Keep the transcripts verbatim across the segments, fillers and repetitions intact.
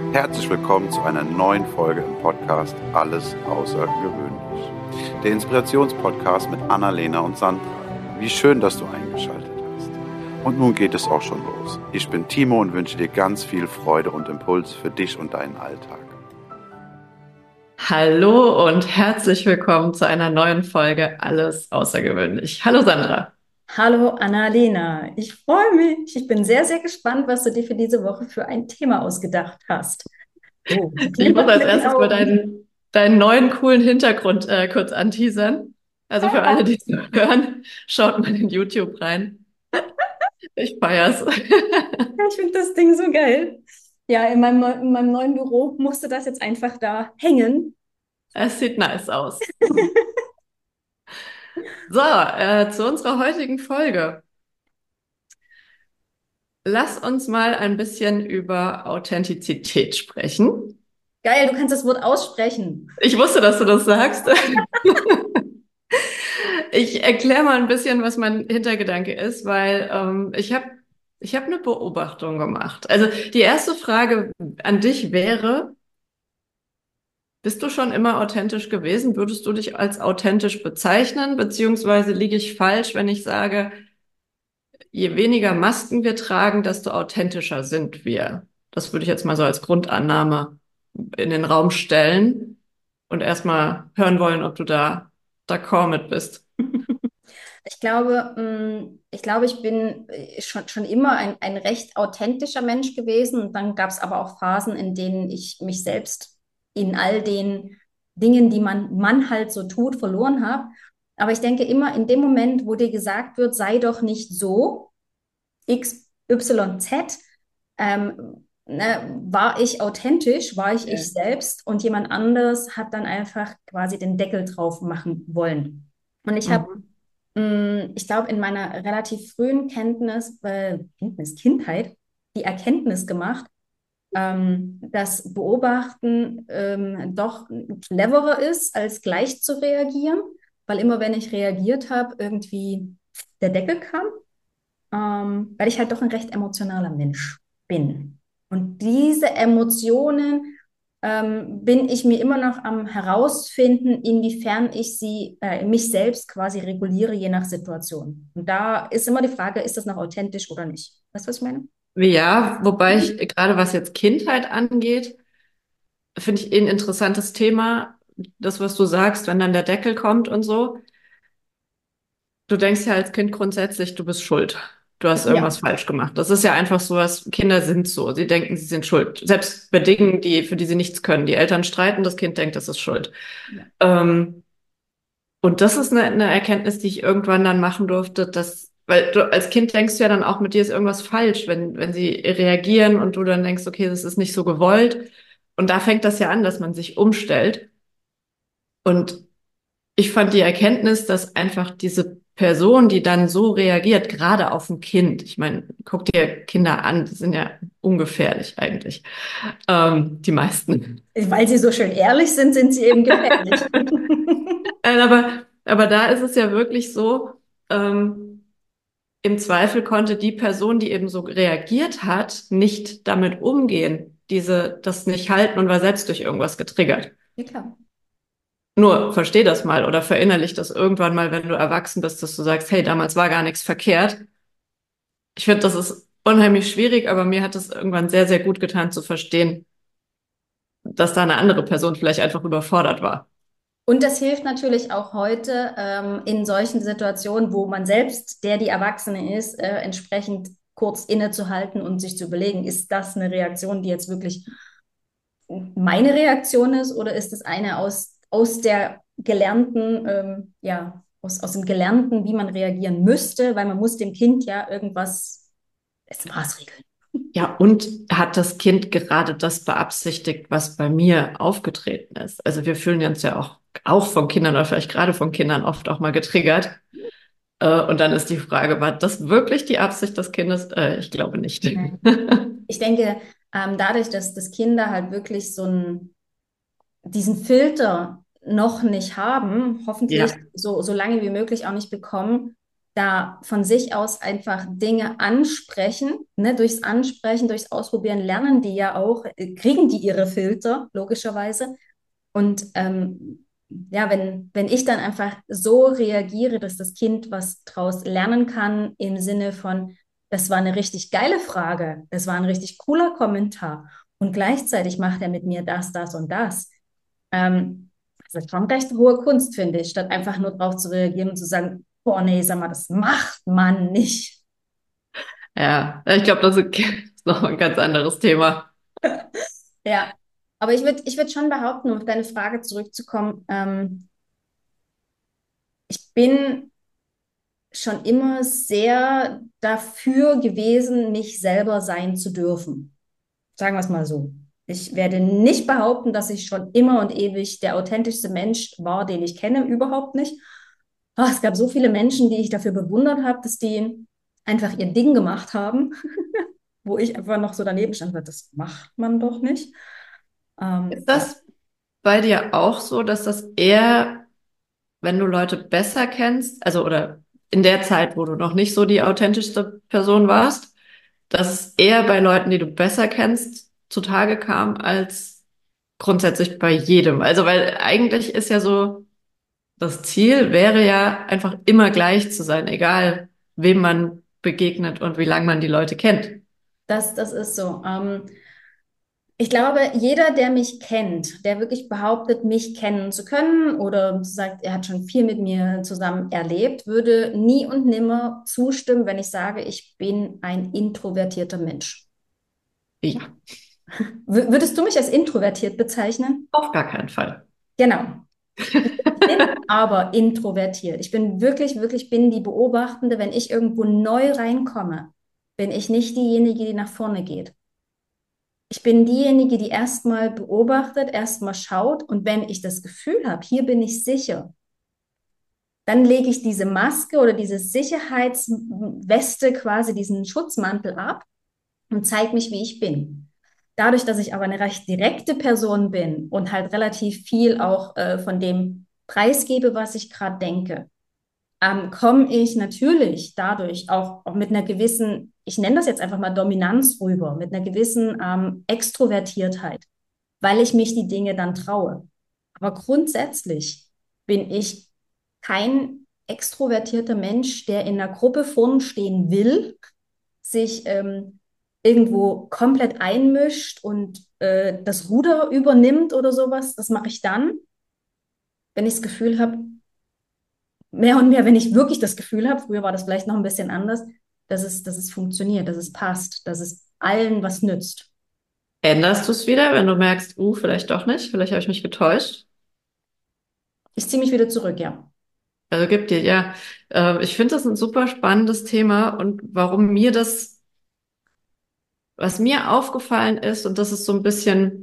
Herzlich willkommen zu einer neuen Folge im Podcast Alles außergewöhnlich. Der Inspirationspodcast mit Annalena und Sandra. Wie schön, dass du eingeschaltet hast. Und nun geht es auch schon los. Ich bin Timo und wünsche dir ganz viel Freude und Impuls für dich und deinen Alltag. Hallo und herzlich willkommen zu einer neuen Folge Alles außergewöhnlich. Hallo Sandra. Hallo Annalena, ich freue mich. Ich bin sehr, sehr gespannt, was du dir für diese Woche für ein Thema ausgedacht hast. Oh, es Ich muss glitzert als mit den erstes mal Augen. deinen, deinen neuen coolen Hintergrund äh, kurz anteasern. Also für alle, die es noch hören, schaut mal in YouTube rein. Ich feier's. Ja, ich finde das Ding so geil. Ja, in meinem, neu- in meinem neuen Büro musste das jetzt einfach da hängen. Es sieht nice aus. So, äh, zu unserer heutigen Folge. Lass uns mal ein bisschen über Authentizität sprechen. Geil, du kannst das Wort aussprechen. Ich wusste, dass du das sagst. Ich erkläre mal ein bisschen, was mein Hintergedanke ist, weil ähm, ich habe ich hab eine Beobachtung gemacht. Also die erste Frage an dich wäre, bist du schon immer authentisch gewesen? Würdest du dich als authentisch bezeichnen? Beziehungsweise liege ich falsch, wenn ich sage, je weniger Masken wir tragen, desto authentischer sind wir? Das würde ich jetzt mal so als Grundannahme in den Raum stellen und erstmal hören wollen, ob du da d'accord mit bist. Ich glaube, mh, ich glaube, ich bin äh, schon, schon immer ein, ein recht authentischer Mensch gewesen. Und dann gab es aber auch Phasen, in denen ich mich selbst in all den Dingen, die man, man halt so tut, verloren habe. Aber ich denke immer, in dem Moment, wo dir gesagt wird, sei doch nicht so, X, Y, Z, ähm, ne, war ich authentisch, war ich Ja. ich selbst und jemand anderes hat dann einfach quasi den Deckel drauf machen wollen. Und ich habe Mhm. Mm, Ich glaube, in meiner relativ frühen Kenntnis, äh, Kenntnis, Kindheit, die Erkenntnis gemacht, ähm, dass Beobachten ähm, doch cleverer ist, als gleich zu reagieren, weil immer wenn ich reagiert habe, irgendwie der Deckel kam, ähm, weil ich halt doch ein recht emotionaler Mensch bin. Und diese Emotionen ähm, bin ich mir immer noch am herausfinden, inwiefern ich sie, äh, mich selbst quasi reguliere, je nach Situation. Und da ist immer die Frage, ist das noch authentisch oder nicht? Weißt du, was ich meine? Ja, wobei ich gerade was jetzt Kindheit angeht, finde ich eh ein interessantes Thema. Das, was du sagst, wenn dann der Deckel kommt und so. Du denkst ja als Kind grundsätzlich, du bist schuld. Du hast irgendwas Ja. falsch gemacht. Das ist ja einfach so, was Kinder sind so. Sie denken, sie sind schuld. Selbst bei Dingen, die, für die sie nichts können. Die Eltern streiten, das Kind denkt, das ist schuld. Ja. Ähm, und das ist eine, eine Erkenntnis, die ich irgendwann dann machen durfte, dass, weil du als Kind denkst du ja dann auch, mit dir ist irgendwas falsch, wenn, wenn sie reagieren und du dann denkst, okay, das ist nicht so gewollt. Und da fängt das ja an, dass man sich umstellt. Und ich fand die Erkenntnis, dass einfach diese Person, die dann so reagiert, gerade auf ein Kind, ich meine, guck dir Kinder an, die sind ja ungefährlich eigentlich, ähm, die meisten. Weil sie so schön ehrlich sind, sind sie eben gefährlich. Äh, aber, aber da ist es ja wirklich so, ähm, im Zweifel konnte die Person, die eben so reagiert hat, nicht damit umgehen, diese, das nicht halten und war selbst durch irgendwas getriggert. Ja, klar. Nur versteh das mal oder verinnerlich das irgendwann mal, wenn du erwachsen bist, dass du sagst, hey, damals war gar nichts verkehrt. Ich finde, das ist unheimlich schwierig, aber mir hat es irgendwann sehr, sehr gut getan zu verstehen, dass da eine andere Person vielleicht einfach überfordert war. Und das hilft natürlich auch heute ähm, in solchen Situationen, wo man selbst, der die Erwachsene ist, äh, entsprechend kurz innezuhalten und sich zu überlegen, ist das eine Reaktion, die jetzt wirklich meine Reaktion ist oder ist es eine aus, aus der gelernten, ähm, ja, aus, aus dem Gelernten, wie man reagieren müsste, weil man muss dem Kind ja irgendwas, es maßregeln. Ja, und hat das Kind gerade das beabsichtigt, was bei mir aufgetreten ist? Also wir fühlen uns ja auch, auch von Kindern oder vielleicht gerade von Kindern oft auch mal getriggert. Äh, und dann ist die Frage, war das wirklich die Absicht des Kindes? Äh, ich glaube nicht. Nein. Ich denke, ähm, dadurch, dass, dass Kinder halt wirklich so einen, diesen Filter noch nicht haben, hoffentlich Ja, so, so lange wie möglich auch nicht bekommen, da von sich aus einfach Dinge ansprechen, ne? Durchs Ansprechen, durchs Ausprobieren lernen die ja auch, äh, kriegen die ihre Filter, logischerweise. Und ähm, ja, wenn, wenn ich dann einfach so reagiere, dass das Kind was draus lernen kann, im Sinne von, das war eine richtig geile Frage, das war ein richtig cooler Kommentar und gleichzeitig macht er mit mir das, das und das. Ähm, Das ist schon recht hohe Kunst, finde ich, statt einfach nur drauf zu reagieren und zu sagen, boah, nee, sag mal, das macht man nicht. Ja, ich glaube, das ist noch ein ganz anderes Thema. Ja, aber ich würde ich würd schon behaupten, um auf deine Frage zurückzukommen, ähm, ich bin schon immer sehr dafür gewesen, mich selber sein zu dürfen. Sagen wir es mal so. Ich werde nicht behaupten, dass ich schon immer und ewig der authentischste Mensch war, den ich kenne, überhaupt nicht. Ah, es gab so viele Menschen, die ich dafür bewundert habe, dass die einfach ihr Ding gemacht haben, wo ich einfach noch so daneben stand, das macht man doch nicht. Ähm, Ist das bei dir auch so, dass das eher, wenn du Leute besser kennst, also oder in der Zeit, wo du noch nicht so die authentischste Person warst, dass es eher bei Leuten, die du besser kennst, zutage kam, als grundsätzlich bei jedem? Also, weil eigentlich ist ja so, das Ziel wäre ja einfach immer gleich zu sein, egal wem man begegnet und wie lange man die Leute kennt. das, das ist so. Ähm, Ich glaube, jeder, der mich kennt, der wirklich behauptet, mich kennen zu können oder sagt, er hat schon viel mit mir zusammen erlebt, würde nie und nimmer zustimmen, wenn ich sage, ich bin ein introvertierter Mensch. Ja, W würdest du mich als introvertiert bezeichnen? auf gar keinen Fall. Genau. Ich bin aber introvertiert. Ich bin wirklich, wirklich bin die Beobachtende. Wenn ich irgendwo neu reinkomme, bin ich nicht diejenige, die nach vorne geht. Ich bin diejenige, die erstmal beobachtet, erstmal schaut und wenn ich das Gefühl habe, hier bin ich sicher, dann lege ich diese Maske oder diese Sicherheitsweste, quasi diesen Schutzmantel ab und zeige mich, wie ich bin. Dadurch, dass ich aber eine recht direkte Person bin und halt relativ viel auch äh, von dem preisgebe, was ich gerade denke, ähm, komme ich natürlich dadurch auch, auch mit einer gewissen, ich nenne das jetzt einfach mal Dominanz rüber, mit einer gewissen ähm, Extrovertiertheit, weil ich mich die Dinge dann traue. Aber grundsätzlich bin ich kein extrovertierter Mensch, der in einer Gruppe vorn stehen will, sich ähm, irgendwo komplett einmischt und äh, das Ruder übernimmt oder sowas. Das mache ich dann, wenn ich das Gefühl habe, mehr und mehr, wenn ich wirklich das Gefühl habe, früher war das vielleicht noch ein bisschen anders, dass es, dass es funktioniert, dass es passt, dass es allen was nützt. Änderst du es wieder, wenn du merkst, uh, vielleicht doch nicht, vielleicht habe ich mich getäuscht? Ich ziehe mich wieder zurück, ja. Also gibt dir, ja. Äh, ich finde das ein super spannendes Thema und warum mir das, was mir aufgefallen ist, und das ist so ein bisschen,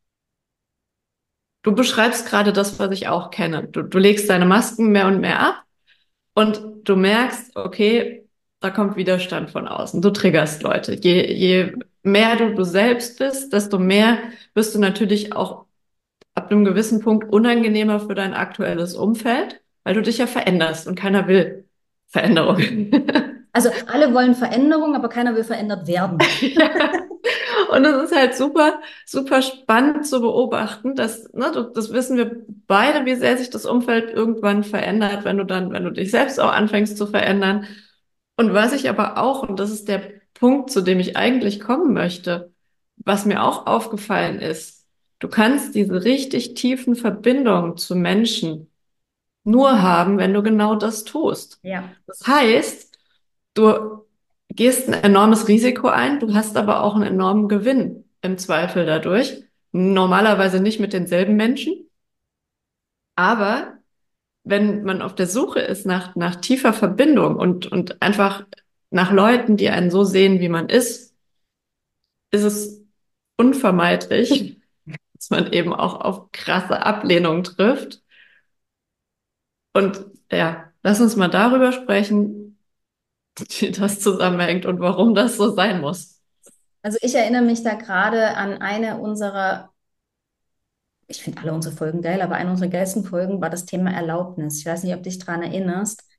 du beschreibst gerade das, was ich auch kenne. Du, du legst deine Masken mehr und mehr ab und du merkst, okay, da kommt Widerstand von außen. Du triggerst Leute. Je, je mehr du du selbst bist, desto mehr wirst du natürlich auch ab einem gewissen Punkt unangenehmer für dein aktuelles Umfeld, weil du dich ja veränderst und keiner will Veränderung. Also alle wollen Veränderung, aber keiner will verändert werden. Ja. Und es ist halt super, super spannend zu beobachten, dass, ne, du, das wissen wir beide, wie sehr sich das Umfeld irgendwann verändert, wenn du dann, wenn du dich selbst auch anfängst zu verändern. Und was ich aber auch, und das ist der Punkt, zu dem ich eigentlich kommen möchte, was mir auch aufgefallen ist, du kannst diese richtig tiefen Verbindungen zu Menschen nur haben, wenn du genau das tust. Ja, Das heißt, du gehst ein enormes Risiko ein, du hast aber auch einen enormen Gewinn im Zweifel dadurch. Normalerweise nicht mit denselben Menschen, aber wenn man auf der Suche ist nach, nach tiefer Verbindung und, und einfach nach Leuten, die einen so sehen, wie man ist, ist es unvermeidlich, dass man eben auch auf krasse Ablehnung trifft. Und ja, lass uns mal darüber sprechen, wie das zusammenhängt und warum das so sein muss. also ich erinnere mich da gerade an eine unserer, ich finde alle unsere Folgen geil, aber eine unserer geilsten Folgen war das Thema Erlaubnis. Ich weiß nicht, ob du dich daran erinnerst.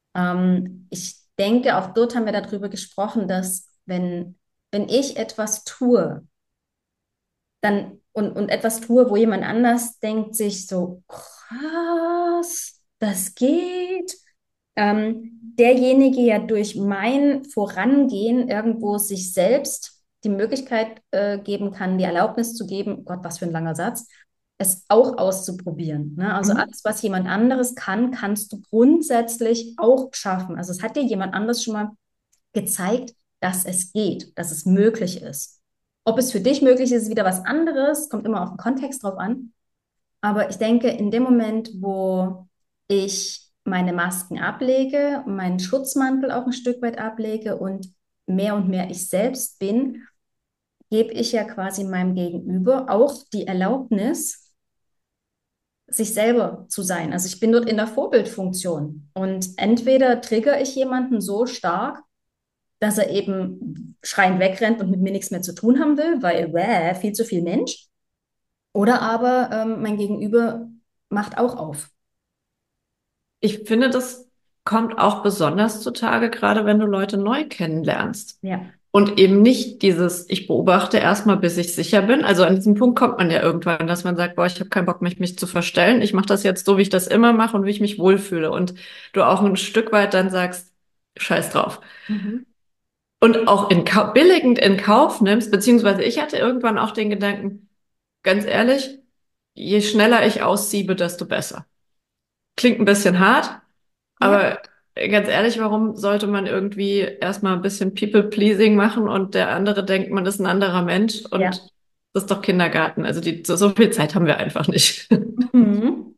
Ähm, ich denke, auch dort haben wir darüber gesprochen, dass wenn, wenn ich etwas tue, dann und, und etwas tue, wo jemand anders denkt sich so, krass, das geht. Ähm, derjenige ja durch mein Vorangehen irgendwo sich selbst die Möglichkeit äh, geben kann, die Erlaubnis zu geben, Gott, was für ein langer Satz, es auch auszuprobieren. Ne? Also Mhm. alles, was jemand anderes kann, kannst du grundsätzlich auch schaffen. Also es hat dir jemand anderes schon mal gezeigt, dass es geht, dass es möglich ist. Ob es für dich möglich ist, ist wieder was anderes, kommt immer auf den Kontext drauf an. Aber ich denke, in dem Moment, wo ich meine Masken ablege, meinen Schutzmantel auch ein Stück weit ablege und mehr und mehr ich selbst bin, gebe ich ja quasi meinem Gegenüber auch die Erlaubnis, sich selber zu sein. Also ich bin dort in der Vorbildfunktion. Und entweder trigger ich jemanden so stark, dass er eben schreiend wegrennt und mit mir nichts mehr zu tun haben will, weil wäh, viel zu viel Mensch. Oder aber ähm, mein Gegenüber macht auch auf. Ich finde, das kommt auch besonders zutage, gerade wenn du Leute neu kennenlernst. Ja. Und eben nicht dieses, ich beobachte erstmal, bis ich sicher bin. Also an diesem Punkt kommt man ja irgendwann, dass man sagt, boah, ich habe keinen Bock, mich, mich zu verstellen. Ich mache das jetzt so, wie ich das immer mache und wie ich mich wohlfühle. Und du auch ein Stück weit dann sagst, scheiß drauf. Mhm. Und auch in Kau- billigend in Kauf nimmst, beziehungsweise ich hatte irgendwann auch den Gedanken, ganz ehrlich, je schneller ich aussiebe, desto besser. Klingt ein bisschen hart, Ja, aber ganz ehrlich, warum sollte man irgendwie erstmal ein bisschen People-Pleasing machen und der andere denkt, man ist ein anderer Mensch ja. und das ist doch Kindergarten. Also die, so, so viel Zeit haben wir einfach nicht. Mhm.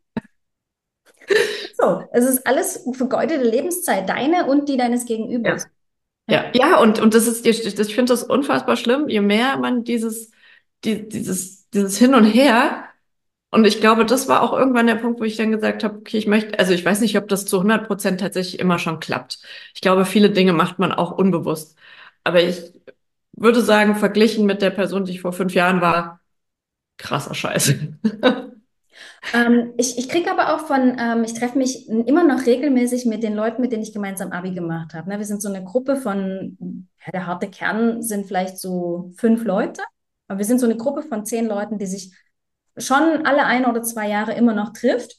So, es ist alles vergeudete Lebenszeit, deine und die deines Ja. Gegenübers. Ja. Ja, ja, und, und das ist, ich, ich finde das unfassbar schlimm, je mehr man dieses, die, dieses, dieses Hin und Her. Und ich glaube, das war auch irgendwann der Punkt, wo ich dann gesagt habe, okay, ich möchte, also ich weiß nicht, ob das zu hundert Prozent tatsächlich immer schon klappt. Ich glaube, viele Dinge macht man auch unbewusst. Aber ich würde sagen, verglichen mit der Person, die ich vor fünf Jahren war, krasser Scheiß. Ähm, ich ich kriege aber auch von, ähm, ich treffe mich immer noch regelmäßig mit den Leuten, mit denen ich gemeinsam Abi gemacht habe. Ne? Wir sind so eine Gruppe von, ja, der harte Kern sind vielleicht so fünf Leute, aber wir sind so eine Gruppe von zehn Leuten, die sich schon alle ein oder zwei Jahre immer noch trifft.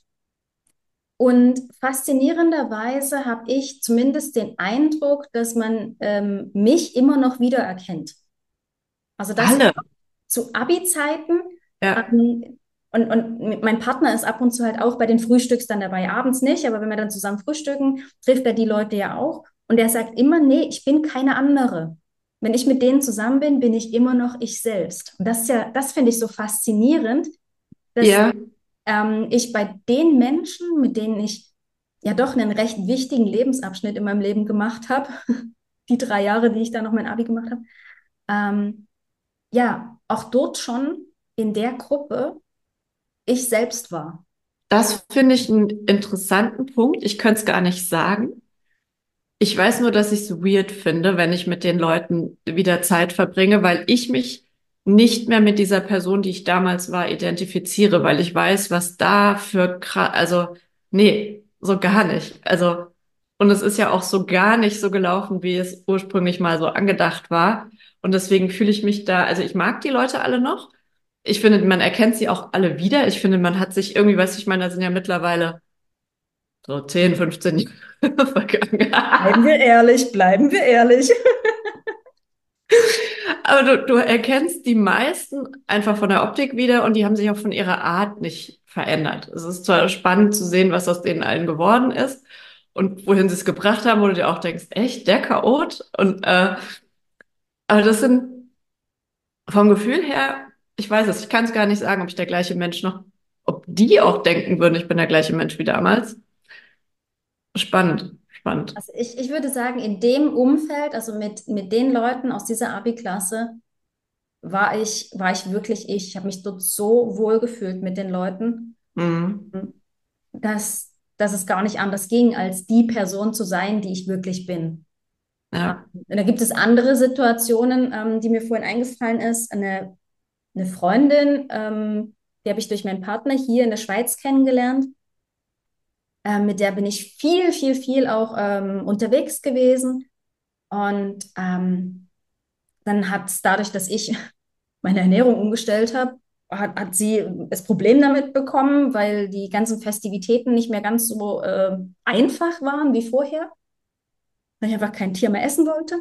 Und faszinierenderweise habe ich zumindest den Eindruck, dass man ähm, mich immer noch wiedererkennt. Also dass Alle. zu Abi-Zeiten. Ja. Ähm, und, und mein Partner ist ab und zu halt auch bei den Frühstücks dann dabei, abends nicht, aber wenn wir dann zusammen frühstücken, trifft er die Leute ja auch. Und er sagt immer, nee, ich bin keine andere. Wenn ich mit denen zusammen bin, bin ich immer noch ich selbst. Und das ist ja, das finde ich so faszinierend, dass Ja. ähm, ich bei den Menschen, mit denen ich ja doch einen recht wichtigen Lebensabschnitt in meinem Leben gemacht habe, die drei Jahre, die ich da noch mein Abi gemacht habe, ähm, ja, auch dort schon in der Gruppe ich selbst war. Das finde ich einen interessanten Punkt. Ich könnte es gar nicht sagen. Ich weiß nur, dass ich es weird finde, wenn ich mit den Leuten wieder Zeit verbringe, weil ich mich nicht mehr mit dieser Person, die ich damals war, identifiziere, weil ich weiß, was da für krass, also nee, so gar nicht. Also und es ist ja auch so gar nicht so gelaufen, wie es ursprünglich mal so angedacht war. Und deswegen fühle ich mich da, also ich mag die Leute alle noch. Ich finde, man erkennt sie auch alle wieder. Ich finde, man hat sich irgendwie, weiß ich meine, da sind ja mittlerweile so zehn, fünfzehn Jahre vergangen. Bleiben wir ehrlich, bleiben wir ehrlich. Aber du, du erkennst die meisten einfach von der Optik wieder und die haben sich auch von ihrer Art nicht verändert. Es ist zwar spannend zu sehen, was aus denen allen geworden ist und wohin sie es gebracht haben, wo du dir auch denkst, echt, der Chaot? Und äh, aber das sind vom Gefühl her, ich weiß es, ich kann es gar nicht sagen, ob ich der gleiche Mensch noch, ob die auch denken würden, ich bin der gleiche Mensch wie damals. Spannend, spannend. Also ich, ich würde sagen, in dem Umfeld, also mit, mit den Leuten aus dieser Abi-Klasse, war ich, war ich wirklich ich. Ich habe mich dort so wohl gefühlt mit den Leuten, Mhm. dass, dass es gar nicht anders ging, als die Person zu sein, die ich wirklich bin. Ähm, Ja. und da gibt es andere Situationen, ähm, die mir vorhin eingefallen ist. Eine, eine Freundin, ähm, die habe ich durch meinen Partner hier in der Schweiz kennengelernt. äh, mit der bin ich viel, viel, viel auch ähm, unterwegs gewesen. Und ähm, dann hat es dadurch, dass ich meine Ernährung umgestellt habe, hat, hat sie das Problem damit bekommen, weil die ganzen Festivitäten nicht mehr ganz so äh, einfach waren wie vorher, weil ich einfach kein Tier mehr essen wollte.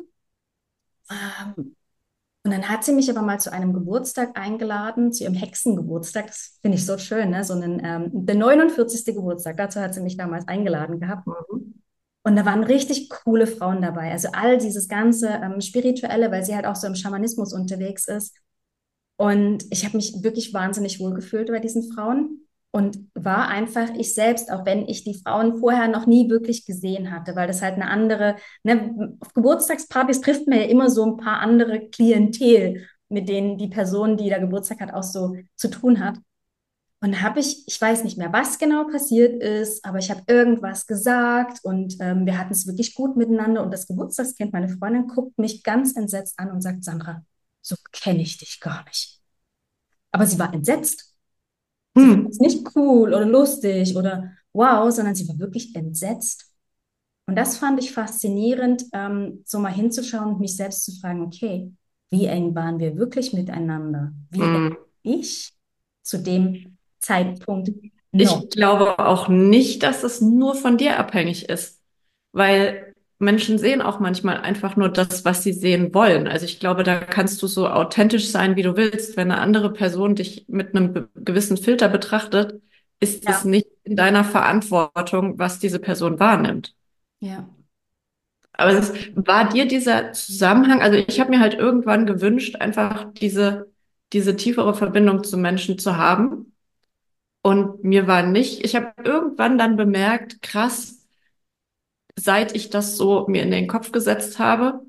Ähm, und dann hat sie mich aber mal zu einem Geburtstag eingeladen, zu ihrem Hexengeburtstag. Das finde ich so schön, ne? So einen, ähm, der neunundvierzigste Geburtstag. Dazu hat sie mich damals eingeladen gehabt. Mhm. Und da waren richtig coole Frauen dabei. Also all dieses ganze ähm, Spirituelle, weil sie halt auch so im Schamanismus unterwegs ist. Und ich habe mich wirklich wahnsinnig wohl gefühlt bei diesen Frauen und war einfach ich selbst, auch wenn ich die Frauen vorher noch nie wirklich gesehen hatte, weil das halt eine andere, ne, auf Geburtstagspartys trifft man ja immer so ein paar andere Klientel, mit denen die Person, die da Geburtstag hat, auch so zu tun hat. Und da habe ich, ich weiß nicht mehr, was genau passiert ist, aber ich habe irgendwas gesagt und ähm, wir hatten es wirklich gut miteinander. Und das Geburtstagskind, meine Freundin, guckt mich ganz entsetzt an und sagt, Sandra, so kenne ich dich gar nicht. Aber sie war entsetzt. Sie fand es Hm. nicht cool oder lustig oder wow, sondern sie war wirklich entsetzt. Und das fand ich faszinierend, ähm, so mal hinzuschauen und mich selbst zu fragen, okay, wie eng waren wir wirklich miteinander? Wie eng Hm. ich zu dem Zeitpunkt noch? Ich glaube auch nicht, dass es nur von dir abhängig ist, weil Menschen sehen auch manchmal einfach nur das, was sie sehen wollen. Also ich glaube, da kannst du so authentisch sein, wie du willst. Wenn eine andere Person dich mit einem be- gewissen Filter betrachtet, ist es Ja, nicht in deiner Verantwortung, was diese Person wahrnimmt. ja. Aber es war dir dieser Zusammenhang, also ich habe mir halt irgendwann gewünscht, einfach diese, diese tiefere Verbindung zu Menschen zu haben. Und mir war nicht, ich habe irgendwann dann bemerkt, krass, seit ich das so mir in den Kopf gesetzt habe,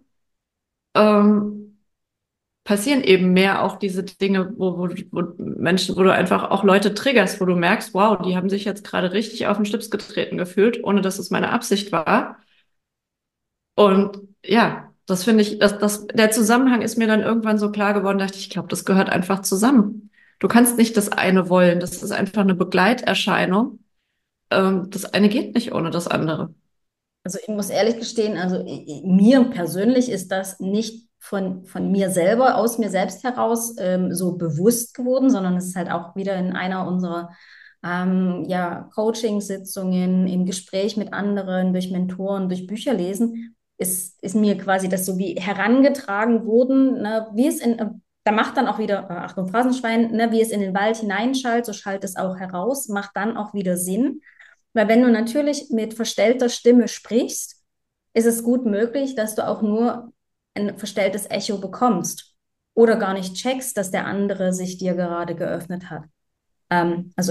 ähm, passieren eben mehr auch diese Dinge, wo, wo, wo Menschen, wo du einfach auch Leute triggerst, wo du merkst, wow, die haben sich jetzt gerade richtig auf den Schlips getreten gefühlt, ohne dass es meine Absicht war. Und ja, das finde ich, das, das, der Zusammenhang ist mir dann irgendwann so klar geworden, dachte ich, ich glaube, das gehört einfach zusammen. Du kannst nicht das eine wollen, das ist einfach eine Begleiterscheinung. Ähm, das eine geht nicht ohne das andere. Also ich muss ehrlich gestehen, also i- i- mir persönlich ist das nicht von, von mir selber, aus mir selbst heraus ähm, so bewusst geworden, sondern es ist halt auch wieder in einer unserer ähm, ja, Coaching-Sitzungen, im Gespräch mit anderen, durch Mentoren, durch Bücher lesen, ist, ist mir quasi das so wie herangetragen worden, ne, wie es in, äh, da macht dann auch wieder, äh, Achtung, Phrasenschwein, ne, wie es in den Wald hineinschallt, so schallt es auch heraus, macht dann auch wieder Sinn. Weil wenn du natürlich mit verstellter Stimme sprichst, ist es gut möglich, dass du auch nur ein verstelltes Echo bekommst oder gar nicht checkst, dass der andere sich dir gerade geöffnet hat. Ähm, also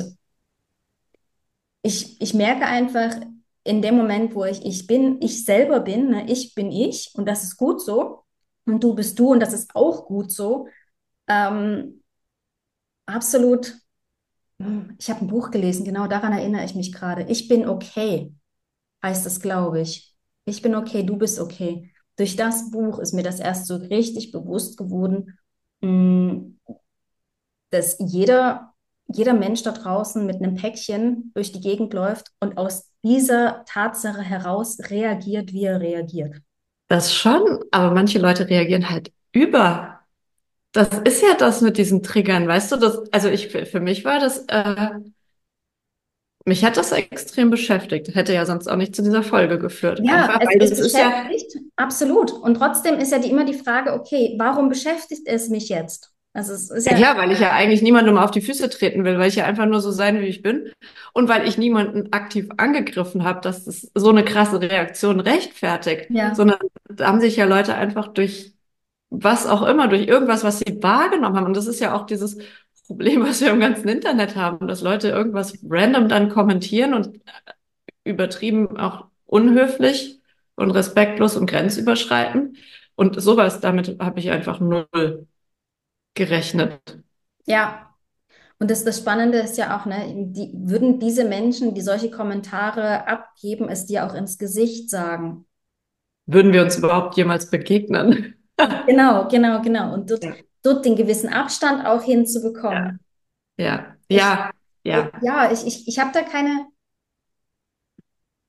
ich, ich merke einfach in dem Moment, wo ich ich bin, ich selber bin, ne, ich bin ich und das ist gut so und du bist du und das ist auch gut so. Ähm, absolut. hm, Ich habe ein Buch gelesen, genau daran erinnere ich mich gerade. Ich bin okay. Heißt es, glaube ich. Ich bin okay, du bist okay. Durch das Buch ist mir das erst so richtig bewusst geworden, mh, dass jeder, jeder Mensch da draußen mit einem Päckchen durch die Gegend läuft und aus dieser Tatsache heraus reagiert, wie er reagiert. Das schon, aber manche Leute reagieren halt über. Das ist ja das mit diesen Triggern, weißt du, das, also ich, für für mich war das, äh, mich hat das extrem beschäftigt. Hätte ja sonst auch nicht zu dieser Folge geführt. Ja, Einfach, es, weil es das ist ja, beschäftigt, absolut. Und trotzdem ist ja die, immer die Frage, okay, warum beschäftigt es mich jetzt? Also es ist ja ja, klar, weil ich ja eigentlich niemandem auf die Füße treten will, weil ich ja einfach nur so sein, wie ich bin. Und weil ich niemanden aktiv angegriffen habe, dass das so eine krasse Reaktion rechtfertigt. ja, Sondern da haben sich ja Leute einfach durch was auch immer, durch irgendwas, was sie wahrgenommen haben. Und das ist ja auch dieses Problem, was wir im ganzen Internet haben, dass Leute irgendwas random dann kommentieren und übertrieben auch unhöflich und respektlos und grenzüberschreitend. Und sowas, damit habe ich einfach null gerechnet. ja. Und das, das Spannende ist ja auch, ne, die, würden diese Menschen, die solche Kommentare abgeben, es dir auch ins Gesicht sagen. Würden wir uns überhaupt jemals begegnen? Genau, genau, genau. Und dort, Ja, dort den gewissen Abstand auch ja, hinzubekommen. ja, Ich, ja, äh, ja. ja, ich, ich, ich habe da keine,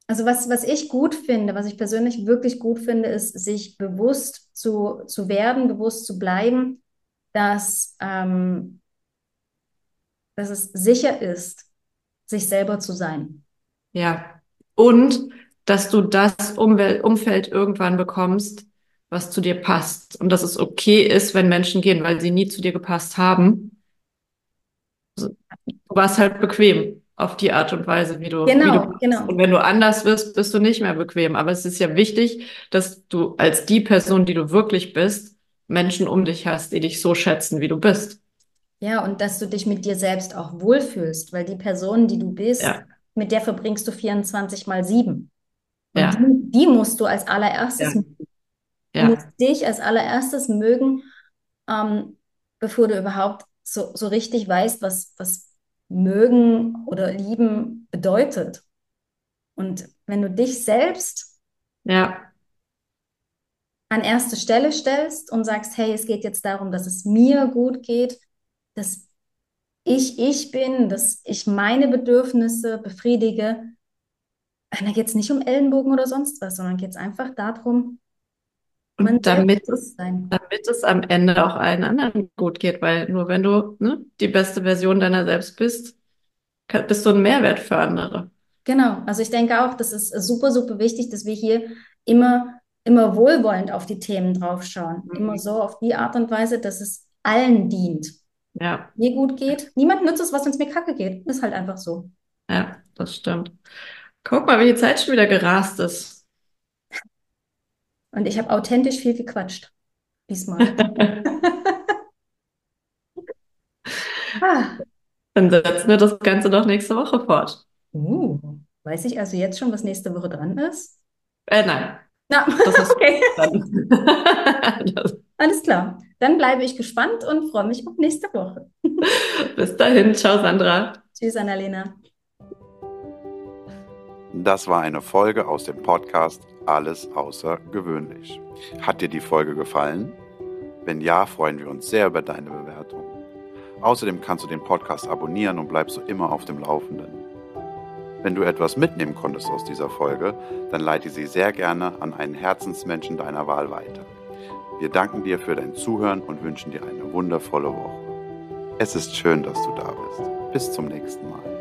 Also was, was ich gut finde, was ich persönlich wirklich gut finde, ist, sich bewusst zu, zu werden, bewusst zu bleiben, dass, ähm, dass es sicher ist, sich selber zu sein. Ja. Und dass du das Umwelt, Umfeld irgendwann bekommst, was zu dir passt. Und dass es okay ist, wenn Menschen gehen, weil sie nie zu dir gepasst haben. Also, du warst halt bequem auf die Art und Weise, wie du, wie du Genau, bist. genau. Und wenn du anders wirst, bist du nicht mehr bequem. Aber es ist ja wichtig, dass du als die Person, die du wirklich bist, Menschen um dich hast, die dich so schätzen, wie du bist. Ja, und dass du dich mit dir selbst auch wohlfühlst, weil die Person, die du bist, Ja, mit der verbringst du vierundzwanzig mal sieben. Und ja, die, die musst du als allererstes, ja, du musst ja, dich als allererstes mögen, ähm, bevor du überhaupt so, so richtig weißt, was, was mögen oder lieben bedeutet. Und wenn du dich selbst ja, an erste Stelle stellst und sagst, hey, es geht jetzt darum, dass es mir gut geht, dass ich ich bin, dass ich meine Bedürfnisse befriedige, da geht es nicht um Ellenbogen oder sonst was, sondern geht es einfach darum, man und selbst damit zu es, sein. damit es am Ende auch allen anderen gut geht, weil nur wenn du, ne, die beste Version deiner selbst bist, kann, bist du ein Mehrwert für andere. Genau, also ich denke auch, das ist super, super wichtig, dass wir hier immer, immer wohlwollend auf die Themen draufschauen. Immer Mhm. so auf die Art und Weise, dass es allen dient. Ja, Mir gut geht. Niemand nützt es, was, wenn es mir kacke geht. Ist halt einfach so. ja, das stimmt. Guck mal, wie die Zeit schon wieder gerast ist. Und ich habe authentisch viel gequatscht. Diesmal. Ah, Dann setzen wir das Ganze doch nächste Woche fort. uh, weiß ich also jetzt schon, was nächste Woche dran ist? Äh, nein, Na, das hast okay. du dann. Das, Alles klar. Dann bleibe ich gespannt und freue mich auf nächste Woche. bis dahin, ciao Sandra. Tschüss, Annalena. Das war eine Folge aus dem Podcast Alles außergewöhnlich. Hat dir die Folge gefallen? Wenn ja, freuen wir uns sehr über deine Bewertung. Außerdem kannst du den Podcast abonnieren und bleibst so immer auf dem Laufenden. Wenn du etwas mitnehmen konntest aus dieser Folge, dann leite sie sehr gerne an einen Herzensmenschen deiner Wahl weiter. Wir danken dir für dein Zuhören und wünschen dir eine wundervolle Woche. Es ist schön, dass du da bist. Bis zum nächsten Mal.